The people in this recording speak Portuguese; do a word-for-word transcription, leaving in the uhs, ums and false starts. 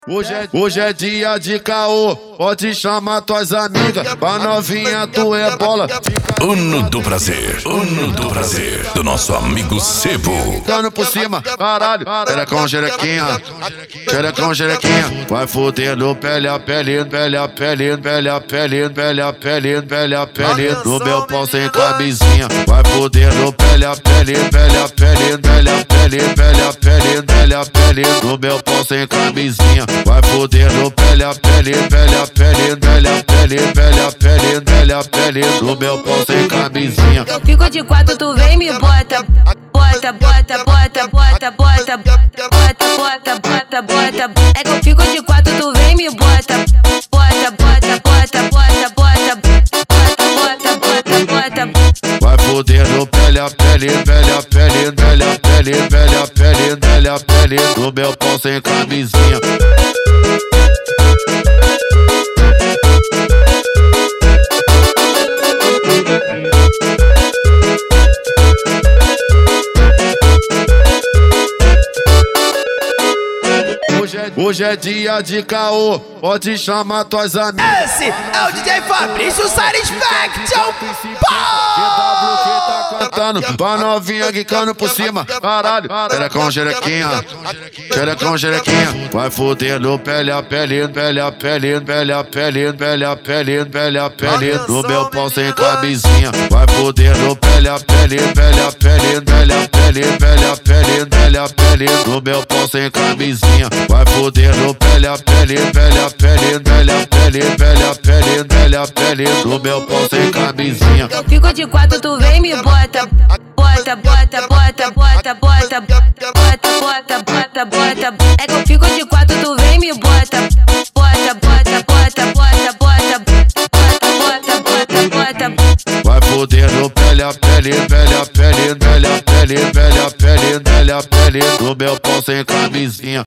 Hoje é, hoje é dia de caô, pode chamar tuas amigas, pra novinha tu é bola. Uno do prazer, Uno do prazer, do nosso amigo Sebo. Ficando por cima, caralho, xerecão, xerequinha, xerecão, xerequinha. Vai fudendo pele a pele, pele a pele, pele a pele, pele a pele, pele a pele. No meu pau sem camisinha. Vai fudendo pele a pele, pele a pele, pele a pele, pele a pele, pele a pele. No meu pau sem camisinha. Vai fudendo pele a pele, pele a pele, pele a pele, pele a pele, pele a pele. No meu pau sem camisinha. Eu fico de quatro, tu vem me bota, bota, bota, bota, bota, bota, bota, bota, bota, bota. É que eu fico de quatro, tu vem me bota, bota, bota, bota, bota, bota, bota, bota, bota, bota. Vai fudendo pele a pele, pele a pele, pele a pele, pele a pele, pele a pele. No meu pau sem camisinha. Hoje é, hoje é dia de caô, pode chamar tuas amigas. Esse é o D J Fabrício Satisfaction. Cantando, pra novinha quicando por cima, caralho, xerecão, xerequinha, xerecão, xerequinha. Vai fudendo pele a pele, pele a pele, pele a pele, pele a pele, pele a pele. No meu pau sem camisinha. Vai fudendo pele a pele, pele a pele, pele a pele, pele a pele, pele a pele. No meu pau sem camisinha. Vai fudendo pele a pele, pele a pele, pele a pele, pele a pele, pele a pele. No meu pau sem camisinha. Eu fico de quatro, tu vem me bota, bota, bota, bota, bota, bota, bota, bota, bota, bota. É que eu fico de quatro, tu vem me bota, bota, bota, bota, bota, bota, bota, bota, bota. Vai fudendo pele a pele, pele a pele, pele a pele, pele a pele, pele a pele. No meu pau sem camisinha.